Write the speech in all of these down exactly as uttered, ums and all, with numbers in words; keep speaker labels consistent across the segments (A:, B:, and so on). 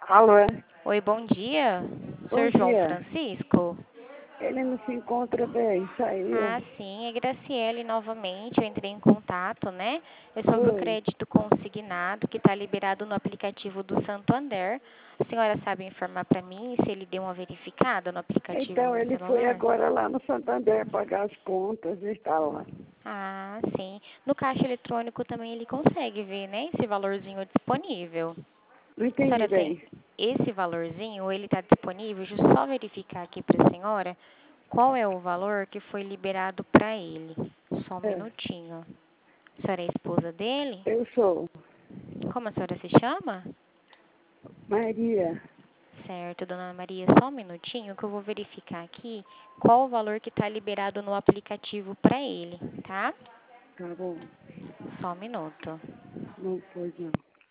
A: Alô?
B: Oi, bom dia.
A: Bom
B: senhor João
A: dia.
B: Francisco?
A: Ele não se encontra bem,
B: Ah,
A: saiu.
B: sim, é Graciele novamente. Eu entrei em contato, né? É sobre o
A: Oi.
B: crédito consignado que está liberado no aplicativo do Santander. A senhora sabe informar para mim se ele deu uma verificada no aplicativo
A: Então,
B: no
A: ele foi
B: celular?
A: agora lá no Santander pagar as contas e está lá.
B: Ah, sim. No caixa eletrônico também ele consegue ver, né? Esse valorzinho disponível.
A: Não
B: A
A: entendi
B: senhora tem
A: bem.
B: esse valorzinho, ele está disponível? Deixa eu só verificar aqui para a senhora qual é o valor que foi liberado para ele. Só um
A: É,
B: minutinho. A senhora é a esposa dele?
A: eu sou
B: Como a senhora se chama?
A: Maria.
B: Certo, dona Maria, só um minutinho que eu vou verificar aqui qual o valor que está liberado no aplicativo para ele, tá?
A: Tá bom.
B: Só um minuto.
A: Não foi não.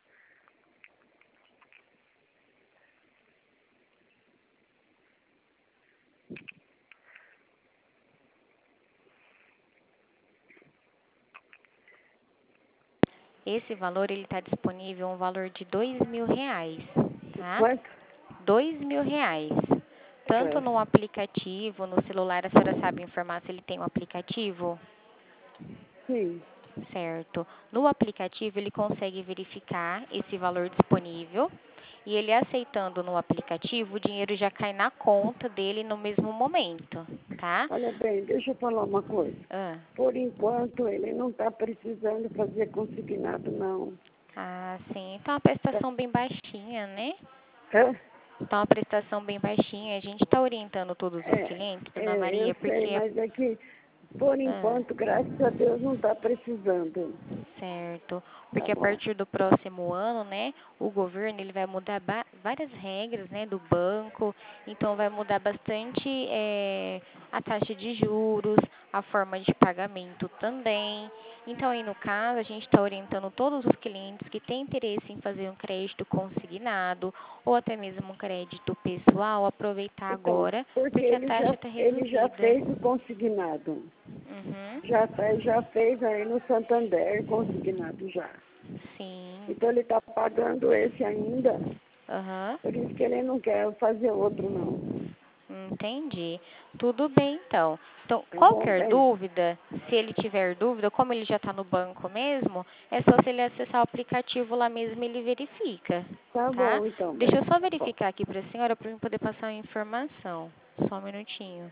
B: Esse valor ele está disponível um valor de dois mil reais, tá?
A: Quanto?
B: Dois mil reais. Tanto
A: É,
B: no aplicativo, no celular, a senhora sabe informar se ele tem um aplicativo?
A: sim.
B: Certo. No aplicativo, ele consegue verificar esse valor disponível e ele aceitando no aplicativo, o dinheiro já cai na conta dele no mesmo momento, tá?
A: Olha bem, deixa eu falar uma coisa.
B: Ah,
A: Por enquanto, ele não está precisando fazer consignado, não.
B: ah, sim. Então, a
A: Tá.
B: prestação bem baixinha, né?
A: É?
B: Então, a prestação bem baixinha. A gente está orientando todos os
A: É,
B: clientes, dona
A: é, eu
B: Maria,
A: sei,
B: porque...
A: mas é que, por
B: Ah,
A: enquanto, graças a Deus, não está precisando.
B: certo.
A: Tá
B: Porque a
A: bom.
B: partir do próximo ano, né, o governo ele vai mudar ba- várias regras, né, do banco. Então vai mudar bastante eh, a taxa de juros, a forma de pagamento também. Então aí no caso a gente está orientando todos os clientes que têm interesse em fazer um crédito consignado ou até mesmo um crédito pessoal, aproveitar
A: Então,
B: agora,
A: porque
B: porque a
A: ele já,
B: taxa está
A: ele já
B: reduzida.
A: fez o consignado. Já,
B: Uhum.
A: tá, já fez aí no Santander consignado já.
B: Sim.
A: Então ele está pagando esse ainda.
B: Aham.
A: Por isso que ele não quer fazer outro, não.
B: Entendi. Tudo bem, então. Então,
A: Tá bom,
B: qualquer
A: bem?
B: dúvida, se ele tiver dúvida, como ele já está no banco mesmo, é só se ele acessar o aplicativo lá mesmo, ele verifica,
A: Tá
B: tá?
A: bom, então,
B: Deixa eu
A: bem.
B: só
A: Tá bom.
B: verificar aqui para a senhora para eu poder passar a informação. Só um minutinho.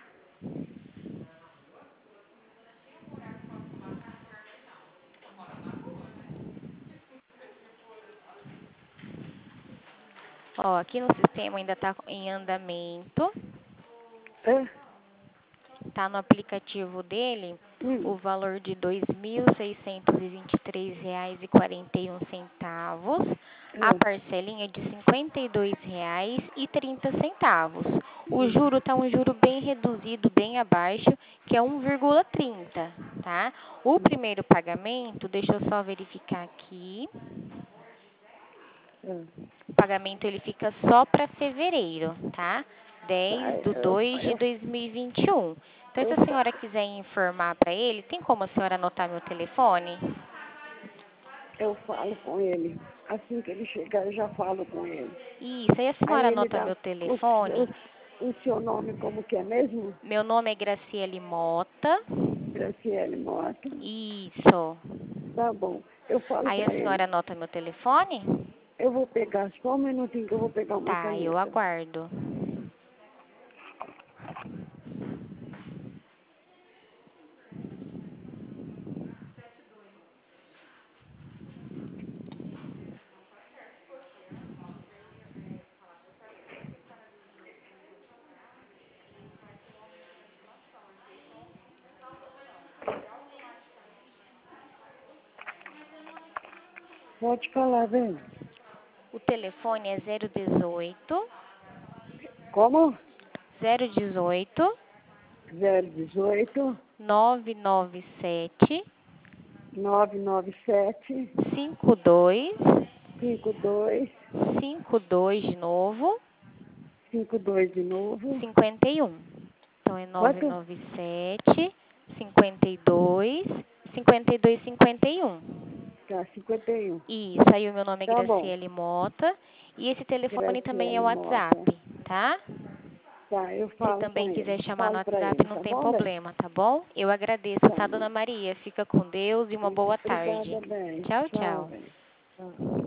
B: Ó, aqui no sistema ainda está em andamento.
A: É?
B: Está no aplicativo dele
A: Hum.
B: o valor de dois mil seiscentos e vinte e três reais e quarenta e um centavos, a
A: É.
B: parcelinha de cinquenta e dois reais e trinta centavos. O
A: Hum.
B: juro está um juro bem reduzido, bem abaixo, que é um vírgula trinta, tá? O
A: Hum.
B: primeiro pagamento, deixa eu só verificar aqui.
A: É.
B: O pagamento ele fica só para fevereiro, tá?
A: Tá,
B: dez de
A: eu,
B: dois de
A: eu,
B: dois mil e vinte e um. Então, se
A: eu,
B: a
A: fa-
B: senhora quiser informar para ele, tem como a senhora anotar meu telefone?
A: eu falo com ele. Assim que ele chegar, eu já falo com ele.
B: Isso, aí a
A: Aí
B: senhora
A: ele
B: anota
A: dá
B: meu
A: o,
B: telefone.
A: o, o seu nome como que é mesmo?
B: Meu nome é Graciele Mota.
A: Graciele Mota.
B: Isso.
A: Tá bom. Eu falo
B: Aí a
A: para ele.
B: senhora anota meu telefone?
A: Eu vou pegar, só um minutinho que eu vou pegar uma
B: Tá, eu
A: caneta.
B: aguardo.
A: Pode falar, velho.
B: O telefone é zero dezoito,
A: Como?
B: zero dezoito,
A: zero dezoito,
B: nove nove sete,
A: nove nove sete,
B: cinco dois,
A: cinco dois,
B: cinco dois de novo,
A: cinco dois de novo.
B: cinquenta e um. Então é nove
A: Quanto?
B: nove sete, cinquenta e dois, cinquenta e dois, cinquenta e um.
A: Tá, cinquenta e um.
B: Isso, aí o meu nome é
A: Tá bom.
B: Graciele Mota E esse telefone também é o
A: Graciele Mota.
B: WhatsApp, tá?
A: Tá, eu
B: Se
A: falo com
B: também
A: ele.
B: quiser chamar no
A: Falo pra
B: WhatsApp,
A: ele,
B: não
A: tá
B: tem
A: bom, bem?
B: problema, tá bom? Eu agradeço,
A: Tá.
B: tá, dona Maria? Fica com Deus e uma boa tarde.
A: Obrigada, bem.
B: Tchau,
A: Tchau,
B: tchau.
A: bem. Tchau.